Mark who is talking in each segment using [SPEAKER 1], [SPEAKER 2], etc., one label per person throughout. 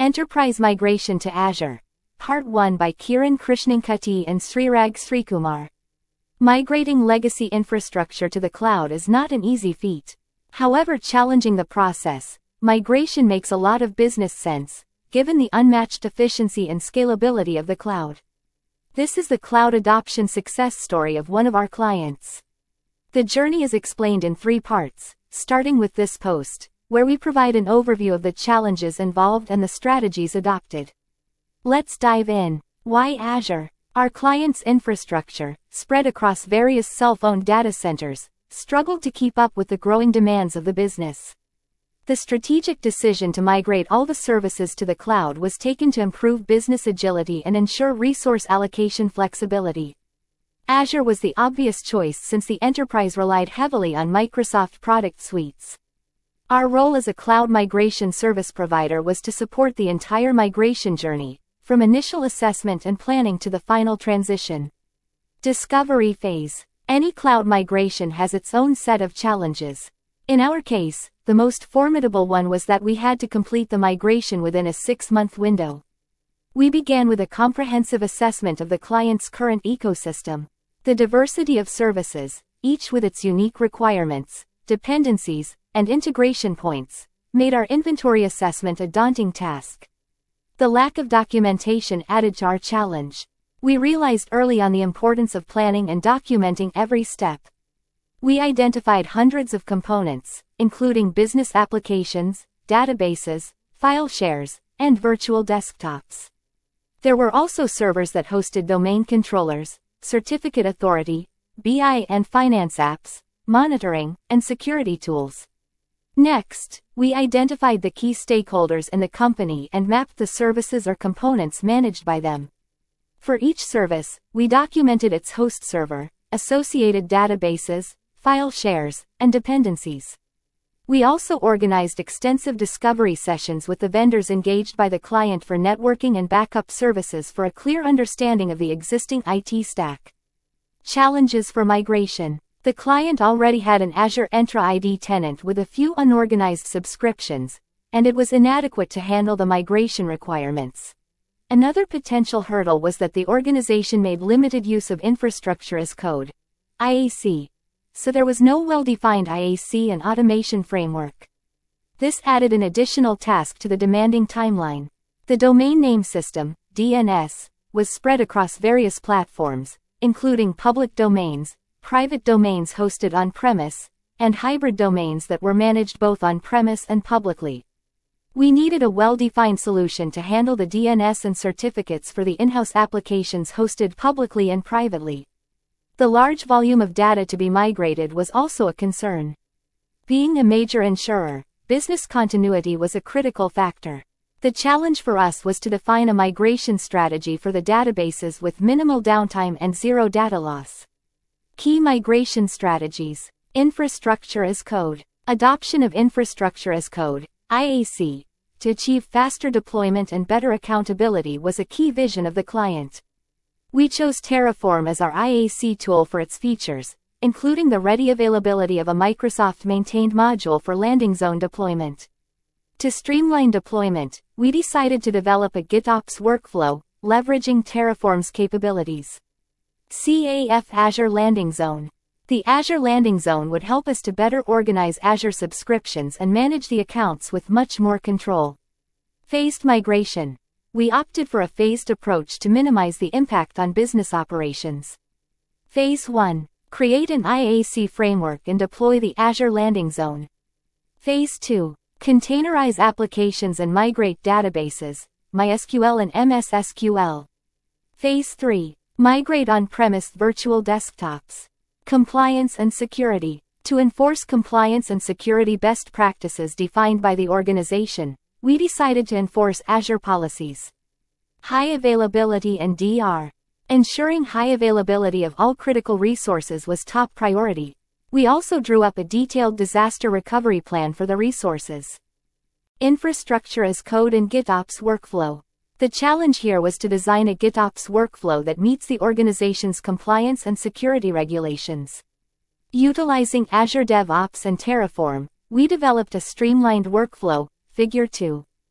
[SPEAKER 1] Enterprise Migration to Azure. Part 1 by Kiran Krishnainkutty and Srirag Srikumar. Migrating legacy infrastructure to the cloud is not an easy feat. However challenging the process, migration makes a lot of business sense, given the unmatched efficiency and scalability of the cloud. This is the cloud adoption success story of one of our clients. The journey is explained in 3 parts, starting with this post, where we provide an overview of the challenges involved and the strategies adopted. Let's dive in. Why Azure? Our client's infrastructure, spread across various self-owned data centers, struggled to keep up with the growing demands of the business. The strategic decision to migrate all the services to the cloud was taken to improve business agility and ensure resource allocation flexibility. Azure was the obvious choice since the enterprise relied heavily on Microsoft product suites. Our role as a cloud migration service provider was to support the entire migration journey, from initial assessment and planning to the final transition. Discovery phase. Any cloud migration has its own set of challenges. In our case, the most formidable one was that we had to complete the migration within a 6-month window. We began with a comprehensive assessment of the client's current ecosystem. The diversity of services, each with its unique requirements, dependencies, and integration points, made our inventory assessment a daunting task. The lack of documentation added to our challenge. We realized early on the importance of planning and documenting every step. We identified hundreds of components, including business applications, databases, file shares, and virtual desktops. There were also servers that hosted domain controllers, certificate authority, BI and finance apps, monitoring, and security tools. Next, we identified the key stakeholders in the company and mapped the services or components managed by them. For each service, we documented its host server, associated databases, file shares, and dependencies. We also organized extensive discovery sessions with the vendors engaged by the client for networking and backup services for a clear understanding of the existing IT stack. Challenges for migration. The client already had an Azure Entra ID tenant with a few unorganized subscriptions, and it was inadequate to handle the migration requirements. Another potential hurdle was that the organization made limited use of infrastructure as code, IAC, so there was no well-defined IAC and automation framework. This added an additional task to the demanding timeline. The domain name system, DNS, was spread across various platforms, including public domains, private domains hosted on-premise, and hybrid domains that were managed both on-premise and publicly. We needed a well-defined solution to handle the DNS and certificates for the in-house applications hosted publicly and privately. The large volume of data to be migrated was also a concern. Being a major insurer, business continuity was a critical factor. The challenge for us was to define a migration strategy for the databases with minimal downtime and zero data loss. Key migration strategies. Infrastructure as code. Adoption of infrastructure as code, IAC, to achieve faster deployment and better accountability was a key vision of the client. We chose Terraform as our IAC tool for its features, including the ready availability of a Microsoft-maintained module for landing zone deployment. To streamline deployment, we decided to develop a GitOps workflow, leveraging Terraform's capabilities. CAF Azure Landing Zone. The Azure Landing Zone would help us to better organize Azure subscriptions and manage the accounts with much more control. Phased migration. We opted for a phased approach to minimize the impact on business operations. Phase 1. Create an IAC framework and deploy the Azure Landing Zone. Phase 2. Containerize applications and migrate databases, MySQL and MS SQL. Phase 3. Migrate on-premise virtual desktops. Compliance and security. To enforce compliance and security best practices defined by the organization, we decided to enforce Azure policies. High availability and DR. Ensuring high availability of all critical resources was top priority. We also drew up a detailed disaster recovery plan for the resources. Infrastructure as code and GitOps workflow. The challenge here was to design a GitOps workflow that meets the organization's compliance and security regulations. Utilizing Azure DevOps and Terraform, we developed a streamlined workflow, Figure 2.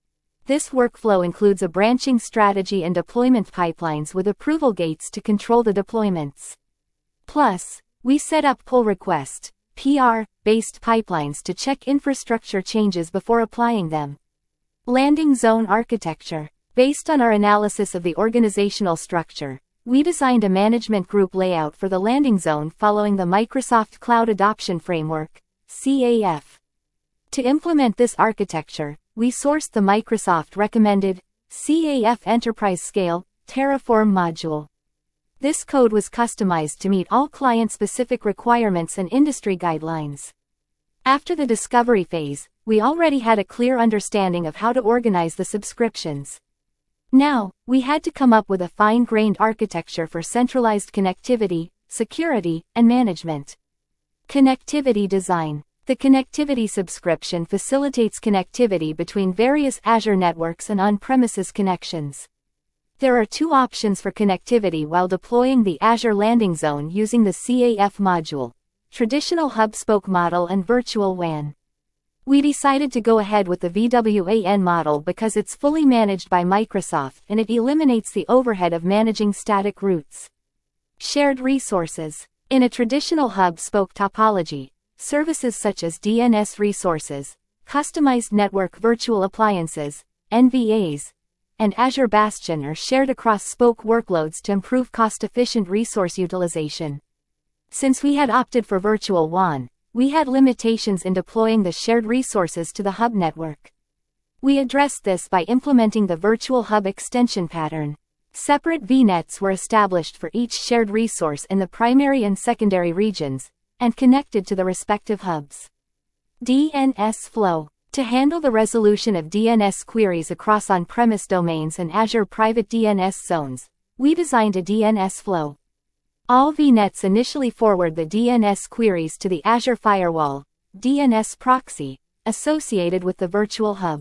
[SPEAKER 1] This workflow includes a branching strategy and deployment pipelines with approval gates to control the deployments. Plus, we set up pull request (PR)-based pipelines to check infrastructure changes before applying them. Landing zone architecture. Based on our analysis of the organizational structure, we designed a management group layout for the landing zone following the Microsoft Cloud Adoption Framework (CAF). To implement this architecture, we sourced the Microsoft-recommended CAF Enterprise Scale Terraform module. This code was customized to meet all client-specific requirements and industry guidelines. After the discovery phase, we already had a clear understanding of how to organize the subscriptions. Now, we had to come up with a fine-grained architecture for centralized connectivity, security, and management. Connectivity design. The connectivity subscription facilitates connectivity between various Azure networks and on-premises connections. There are two options for connectivity while deploying the Azure Landing Zone using the CAF module: traditional hub-spoke model and virtual WAN. We decided to go ahead with the VWAN model because it's fully managed by Microsoft and it eliminates the overhead of managing static routes. Shared resources. In a traditional hub-spoke topology, services such as DNS resources, customized network virtual appliances, NVAs, and Azure Bastion are shared across spoke workloads to improve cost-efficient resource utilization. Since we had opted for virtual WAN, we had limitations in deploying the shared resources to the hub network. We addressed this by implementing the virtual hub extension pattern. Separate VNets were established for each shared resource in the primary and secondary regions, and connected to the respective hubs. DNS flow. To handle the resolution of DNS queries across on-premise domains and Azure private DNS zones, we designed a DNS flow. All VNets initially forward the DNS queries to the Azure Firewall (DNS proxy) associated with the virtual hub.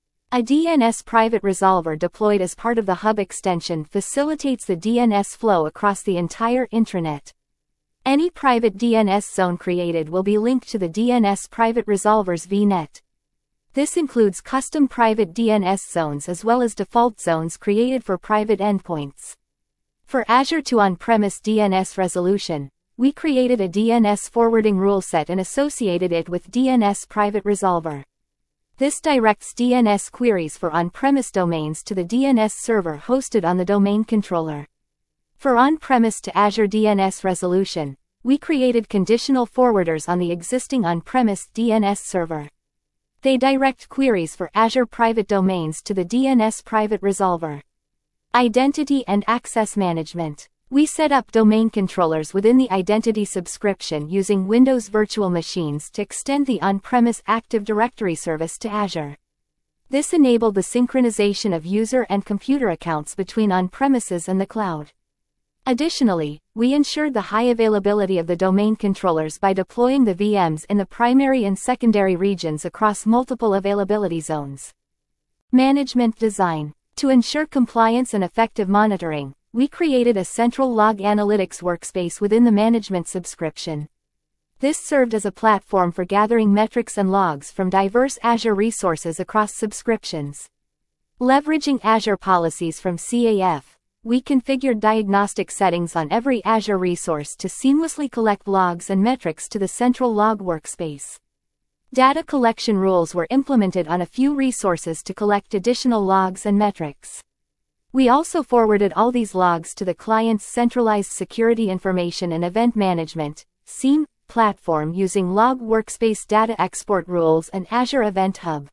[SPEAKER 1] A DNS private resolver deployed as part of the hub extension facilitates the DNS flow across the entire intranet. Any private DNS zone created will be linked to the DNS private resolver's VNet. This includes custom private DNS zones as well as default zones created for private endpoints. For Azure to on-premise DNS resolution, we created a DNS forwarding rule set and associated it with DNS private resolver. This directs DNS queries for on-premise domains to the DNS server hosted on the domain controller. For on-premise to Azure DNS resolution, we created conditional forwarders on the existing on-premise DNS server. They direct queries for Azure private domains to the DNS private resolver. Identity and access management. We set up domain controllers within the identity subscription using Windows Virtual Machines to extend the on-premise Active Directory service to Azure. This enabled the synchronization of user and computer accounts between on-premises and the cloud. Additionally, we ensured the high availability of the domain controllers by deploying the VMs in the primary and secondary regions across multiple availability zones. Management design. To ensure compliance and effective monitoring, we created a central log analytics workspace within the management subscription. This served as a platform for gathering metrics and logs from diverse Azure resources across subscriptions. Leveraging Azure policies from CAF, we configured diagnostic settings on every Azure resource to seamlessly collect logs and metrics to the central log workspace. Data collection rules were implemented on a few resources to collect additional logs and metrics. We also forwarded all these logs to the client's centralized security information and event management (SIEM) platform using Log Workspace data export rules and Azure Event Hub.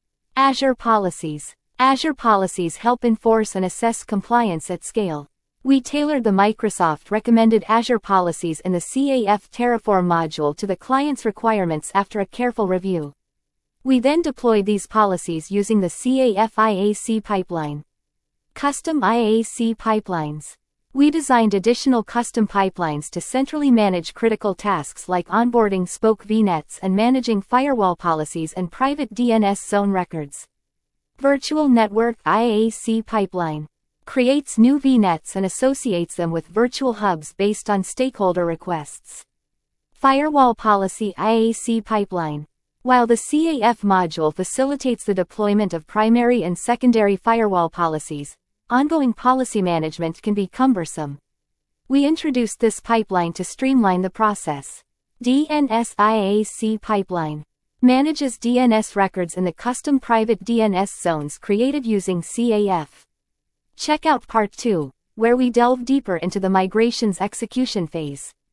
[SPEAKER 1] Azure policies. Azure policies help enforce and assess compliance at scale. We tailored the Microsoft-recommended Azure policies in the CAF Terraform module to the client's requirements after a careful review. We then deployed these policies using the CAF IAC pipeline. Custom IAC pipelines. We designed additional custom pipelines to centrally manage critical tasks like onboarding spoke VNets and managing firewall policies and private DNS zone records. Virtual Network IAC pipeline creates new VNets and associates them with virtual hubs based on stakeholder requests. Firewall Policy IAC pipeline While the CAF module facilitates the deployment of primary and secondary firewall policies, ongoing policy management can be cumbersome. We introduced this pipeline to streamline the process. DNS IAC pipeline manages DNS records in the custom private DNS zones created using CAF. Check out Part 2, where we delve deeper into the migration's execution phase.